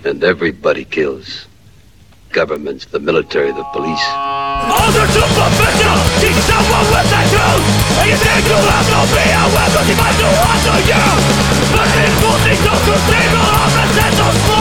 And everybody kills. Governments, the military, the police. All the superficial, teach someone with the truth. And you think you'll have to be a weapon, you might do what to you. But it's forcing those who stable of the sense of